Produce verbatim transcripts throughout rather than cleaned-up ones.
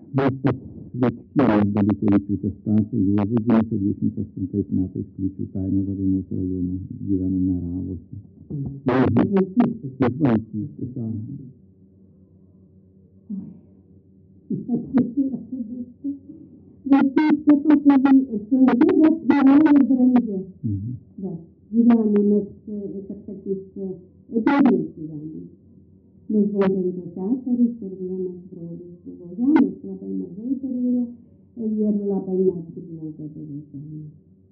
Vestas Večkienės Baliukevičiūtės Stasė Juozas gimė dvidešimt aštuntais metais Kliučių kaime Varėnos rajone, gyvena Neravuose. Iš vaikystės. Vaikystė tokia sunki, bet gera ir brangi. Va, gyvenomės, kaip sakyt, įdomiai gyvenom. Mes buvo penkios seserys ir vienas brolis buvo. Žemės labai mažai turėjo ir labai netgi bloga buvo žemė.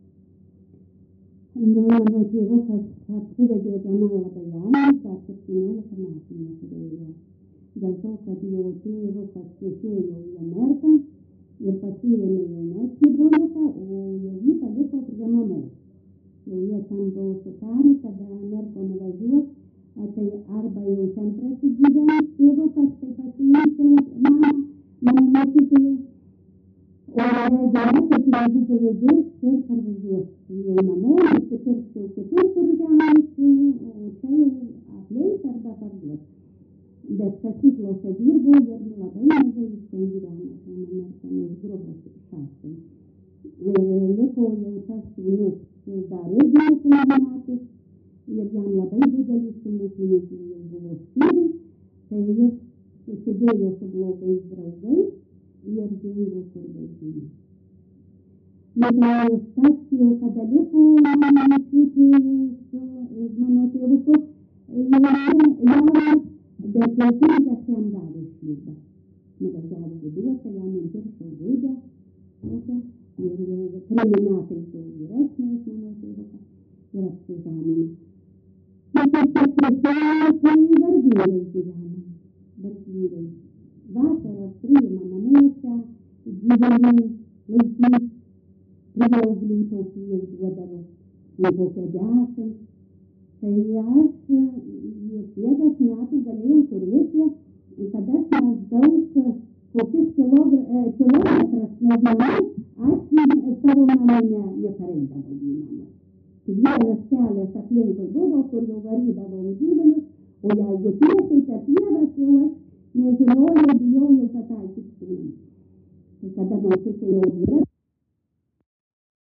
Nu, mano tėvukas apsivedė gana labai jaunas, dar septyniolika metų neturėjo. Dėl to, kad jo tėvukas išėjo į Ameriką ir pasiėmė jaunesnį broliuką, o jau jį paliko prie mamos. Jau jie ten buvo sutarę, kada Ameriko nuvažiuos, tai arba jau ten prasigyvens tėvukas, tai pasiims jau mamą, mano močiutė jau. O jeigu ne, tai pinigų pavedirs ir parvažiuos jau namo, nusipirks jau kitur, kur žemės jau, o čia jau apleis arba parduos. Bet kasyklose dirbo ir labai mažai jis ten gyveno, ten Amerikon už grobos šastai. Ir liko jau tas sūnus dar irgi nepilnametis. Ir jam labai didelis sumų pinigų jau buvo skyrę, tai jis susidėjo su blogais draugais ir dingo kur bežinė. Nu, tai užtas jau, kada liko mano močiutė jau su mano tėvuku, jaunas, bet jau kunigas jam davė šliubą. Nuvažiavo Guduose, jam ant piršo Gudę, tokia, ir jau tremi metai buvo vyresnė už mano tėvuką ir apsižamino. Na, tai kiek prisėjo, tai vargyrai gyvenam, vargyrai. Vasarą priima namuose, gyvūnų laikys, prieauglių tokių jau duodavo, nu kokią dešimt. Tai aš jau kiek aš metų galėjau turėti, kad aš maždaug kokius kilometras nuo namų, aš savo namą nepareidavau į namą. Tik vienas kelias aplinkui buvo, kur jau varydavom gyvulius, o jeigu tiesiai per pievas, jau aš nežinojau, bijojau pataikyti sūnų. Tai kada močiutė jau vyras